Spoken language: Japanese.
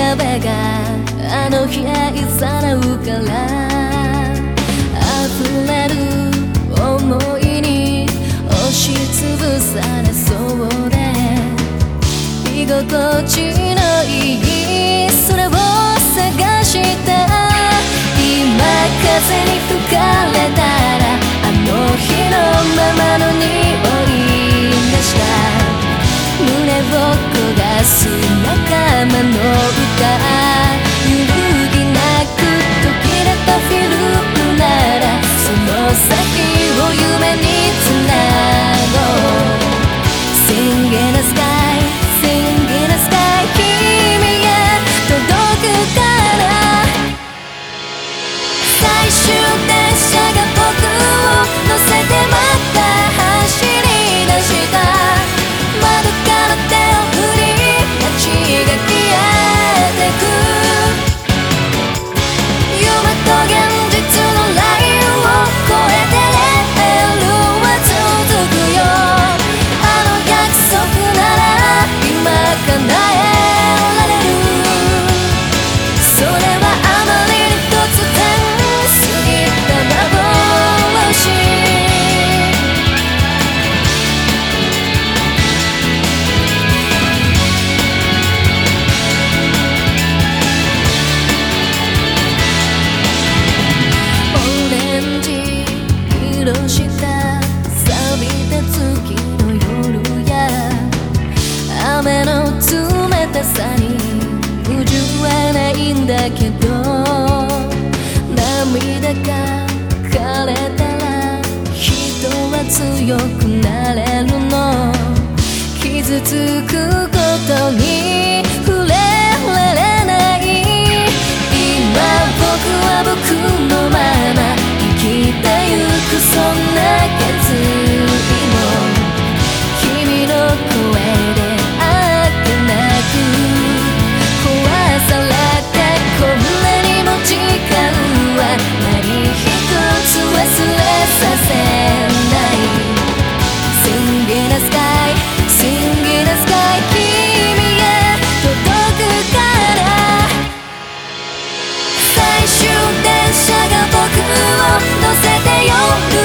壁があの日愛さらうから溢れる想いに押しつぶされそうで居心地のいい空を探した今風に吹かれたらあの日のままの匂いがした胸を焦がす仲間の歌揺るぎなく途切れたフィルムならその先を夢につなごう Sing in the sky Sing in the sky 君へ届くから最終電車が僕を乗せてまた走り出した窓から手を振り街が消えてく夢と現実のラインを越えてレールは続くよあの約束なら今叶えられるそれはあまりに突然過ぎた幻オレンジ色した錆びた月の夜や雨の冷たさに矛盾はないんだけど涙が枯れたら人は強くなれるの傷つくことに触れられない今僕は僕のまま生きてゆくそんな決意も君の声であっけなく壊されてこんなにも時間は何一つ忘れさせない Sing in the sky Sing in the sky 君へ届くから最終電車が僕を乗せて夜